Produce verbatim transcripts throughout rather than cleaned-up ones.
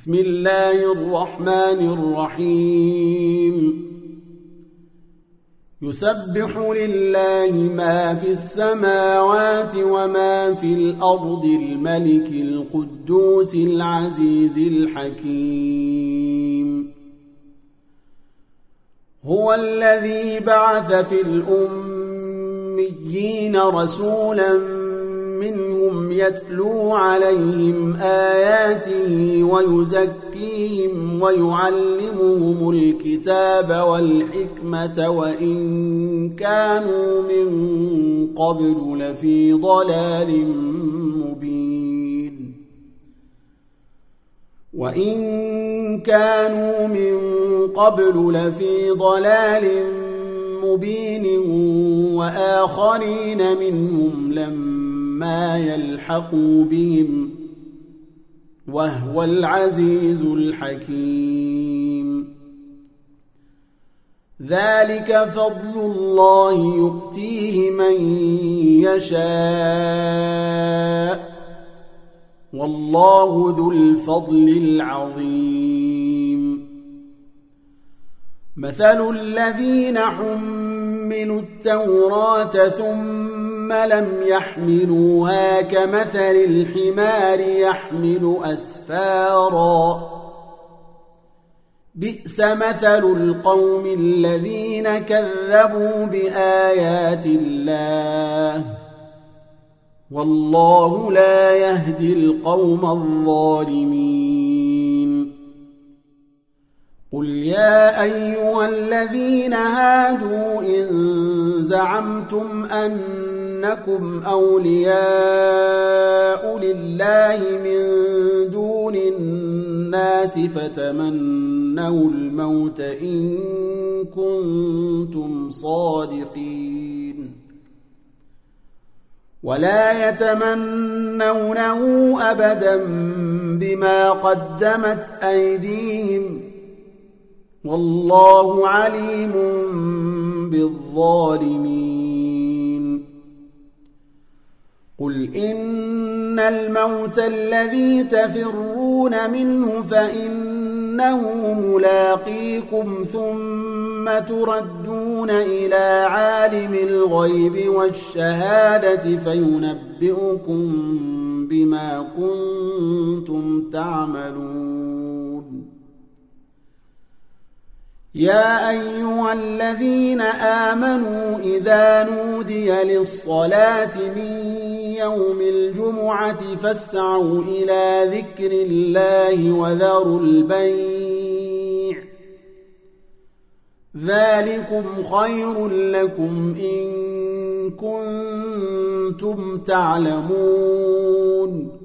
بسم الله الرحمن الرحيم يسبح لله ما في السماوات وما في الأرض الملك القدوس العزيز الحكيم هو الذي بعث في الأميين رسولا منهم يتلو عليهم آياته ويزكيهم ويعلمهم الكتاب والحكمة وإن كانوا من قبل لفي ضلال مبين وإن كانوا من قبل لفي ضلال مبين وآخرين منهم لما ما يلحقوا بهم وهو العزيز الحكيم ذلك فضل الله يؤتيه من يشاء والله ذو الفضل العظيم مثل الذين حملوا التوراة ثم لم يحملوها كمثل الحمار يحمل أسفارا بئس مثل القوم الذين كذبوا بآيات الله والله لا يهدي القوم الظالمين قل يا أيها الذين هادوا إن زعمتم أن أنكم أولياء لله من دون الناس فتمنوا الموت إن كنتم صادقين ولا يتمنونه أبدا بما قدمت أيديهم والله عليم بالظالمين قل إن الموت الذي تفرون منه فإنه ملاقيكم ثم تردون إلى عالم الغيب والشهادة فينبئكم بما كنتم تعملون يا أيها الذين آمنوا إذا نودي للصلاة من يوم الجمعة فاسعوا إلى ذكر الله وذروا البيع ذلكم خير لكم إن كنتم تعلمون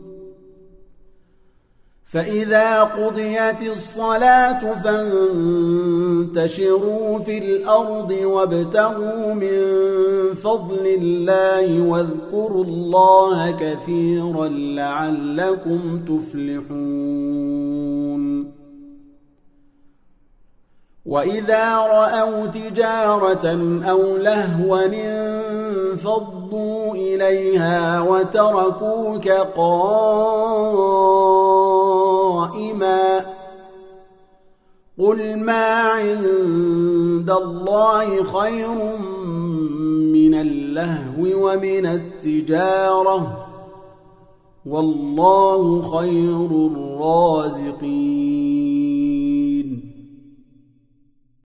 فإذا قضيت الصلاة فانتشروا في الأرض وابتغوا من فضل الله واذكروا الله كثيرا لعلكم تفلحون وإذا رأوا تجارة أو لهوا انفضوا إليها وتركوك قائما قل ما عند الله خير من اللهو ومن التجارة والله خير الرازقين